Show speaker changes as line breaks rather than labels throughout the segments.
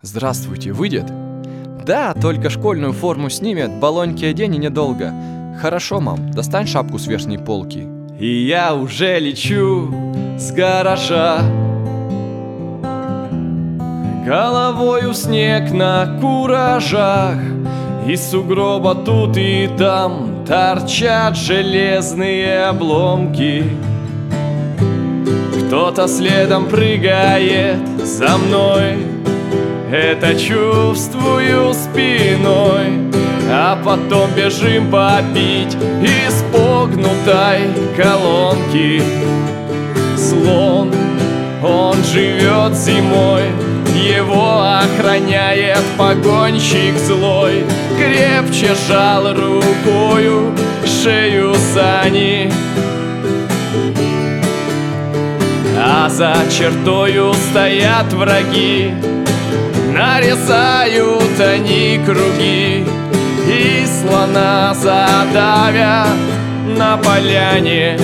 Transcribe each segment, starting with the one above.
Здравствуйте, выйдет? Да, только школьную форму снимет, баллоньки одень и недолго. Хорошо, мам, достань шапку с верхней полки. И я уже лечу с гаража, головою в снег на куражах. Из сугроба тут и там торчат железные обломки. Кто-то следом прыгает за мной, это чувствую спиной. А потом бежим попить из погнутой колонки. Слон, он живет зимой, его охраняет погонщик злой. Крепче жал рукою шею сани, а за чертою стоят враги. Нарезают они круги и слона задавят на поляне.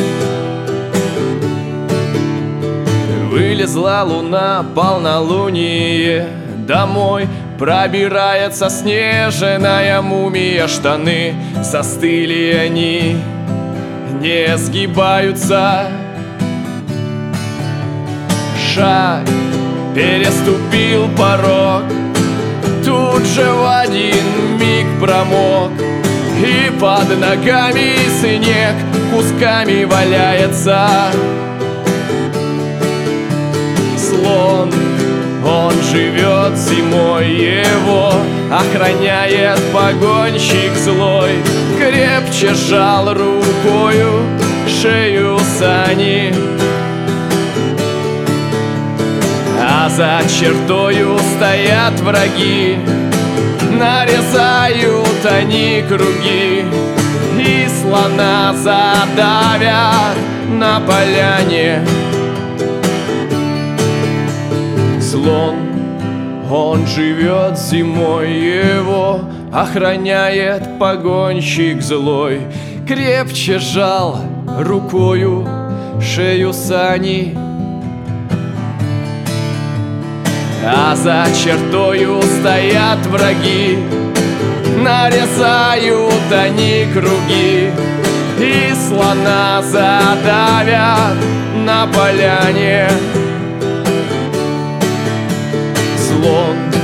Вылезла луна, полнолуние, домой пробирается снежная мумия. Штаны застыли они, не сгибаются. Шаг переступил порог, тут же в один миг промок, и под ногами снег кусками валяется. Слон, он живет зимой, его охраняет погонщик злой. Крепче жал рукою шею сани, а за чертою стоят враги. Нарезают они круги и слона задавят на поляне. Слон, он живет зимой, его охраняет погонщик злой. Крепче жал рукою шею сани, а за чертою стоят враги. Нарезают они круги и слона задавят на поляне. Слон,